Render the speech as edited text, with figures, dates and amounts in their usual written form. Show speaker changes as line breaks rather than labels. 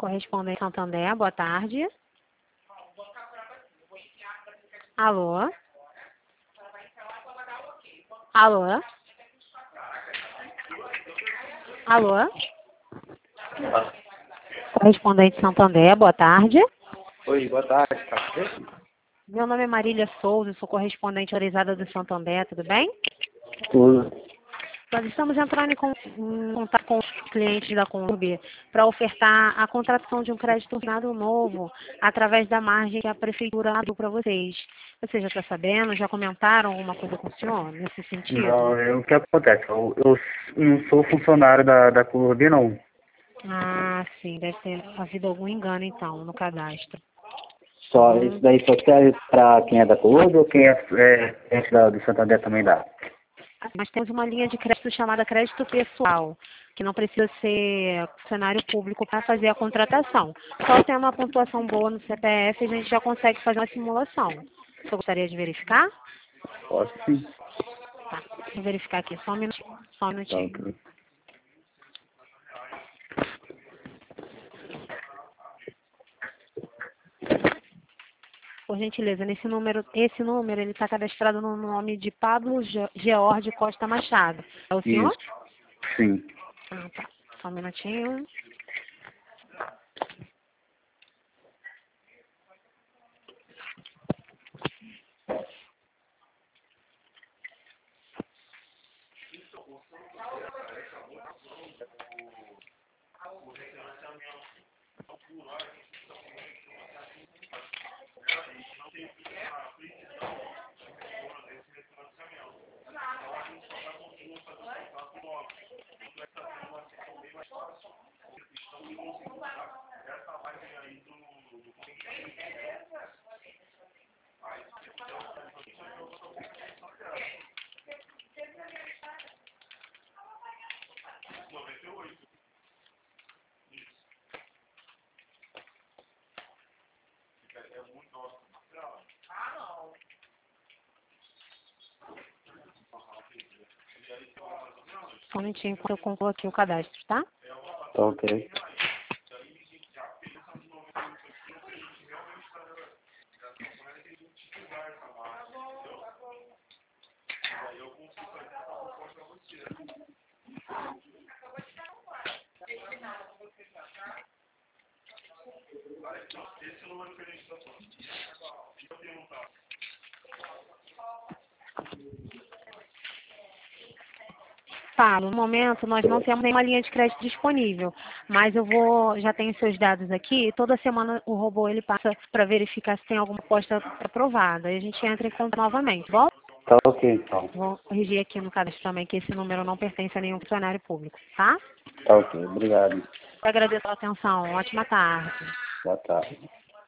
correspondente Santander, boa tarde. Alô? Alô? Alô? Correspondente Santander, boa tarde.
Oi, boa tarde, tá bem?
Meu nome é Marília Souza, sou correspondente autorizada do Santander, tudo bem?
Tudo.
Nós estamos entrando em contato com os clientes da Conurb para ofertar a contratação de um crédito final novo através da margem que a prefeitura deu para vocês. Você já está sabendo? Já comentaram alguma coisa com o senhor nesse sentido?
Não, o que acontece? Eu não sou funcionário da Clube, não.
Ah, sim, deve ter havido algum engano então no cadastro.
Só, isso daí só serve para quem é da Clube ou quem é do Santander também dá?
Nós temos uma linha de crédito chamada crédito pessoal, que não precisa ser funcionário público para fazer a contratação. Só tendo uma pontuação boa no CPF, a gente já consegue fazer uma simulação. Você gostaria de verificar?
Posso sim.
Tá, deixa eu verificar aqui, só um minutinho. Só um
Tá,
minutinho.
ok.
Por gentileza, esse número ele está cadastrado no nome de Pablo George Costa Machado. É o senhor?
Isso, sim.
Ah, tá. Só um minutinho. Só um minutinho enquanto eu concluo aqui o cadastro, tá?
Tá, ok.
Paulo, no momento nós não temos nenhuma linha de crédito disponível, mas já tenho seus dados aqui, e toda semana o robô ele passa para verificar se tem alguma aposta aprovada, e a gente entra em contato novamente, tá bom?
Tá ok, então.
Vou corrigir aqui no cadastro também que esse número não pertence a nenhum funcionário público, tá?
Tá ok, obrigado.
Eu agradeço a atenção, ótima tarde.
Boa tarde.